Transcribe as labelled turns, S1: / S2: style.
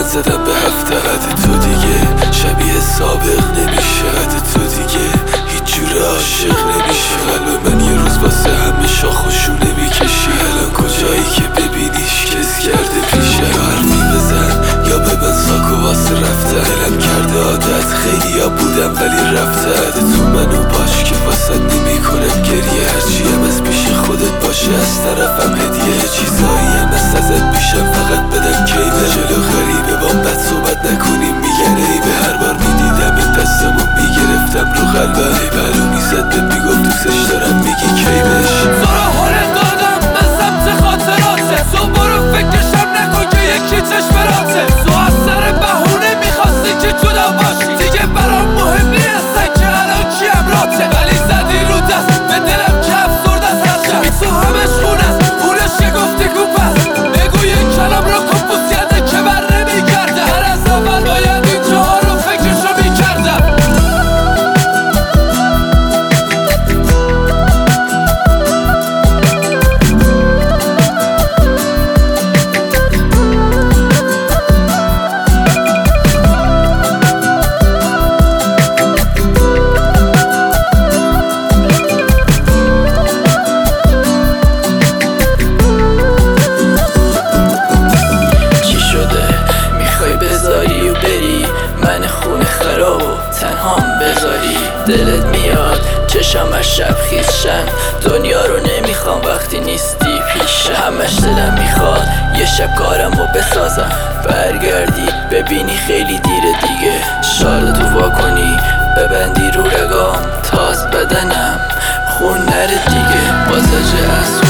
S1: زدم به هفته عد تو دیگه شبیه سابق نمیشه عد تو دیگه هیچ جور عاشق نمیشه قلب من یه روز واسه همه شاخ و شونه میکشی الان کجایی که ببینیش کس کرده پیشه یا حرفی بزن یا به من ساکو واسه رفته دلم کرده عادت خیلی یا بودم ولی رفته عد تو منو باش که واسه نمی کنم گریه هرچی هم از پیش خودت باشه از طرفم هدیه چیزایی هم ازت پیشم فقط بدم کیمه جلو غریبه با بد صحبت نکنیم میگن ای به هر بار میدیدم این دستمو میگرفتم رو قلبم ای برو میزد به میگفت دوستش دارم میگی کیمش
S2: زورا حال دادم به سمت خاطراته تو برو فکرشم نکن که یکی چشمراته تو از سر بهونه میخواستی که جدا باشی دیگه برام مهم نیستن که الان کی امراته ولی زدی رو دست به دلم که افسرده سرشم بی تو همش خونه اونش که گفتی گوپس بگو یک کلام رو کپوس کرده که بر نمیگرده هر از اول باید اینجاها رو فکرشو میکردم
S3: دلت میاد چشم از شب خیزشن دنیا رو نمیخوام وقتی نیستی پیشم همش دلم میخواد یه شب کارمو بسازم برگردی ببینی خیلی دیره دیگه شالتو وا کنی ببندی رو رگام تاز بدنم خون نره دیگه بازج از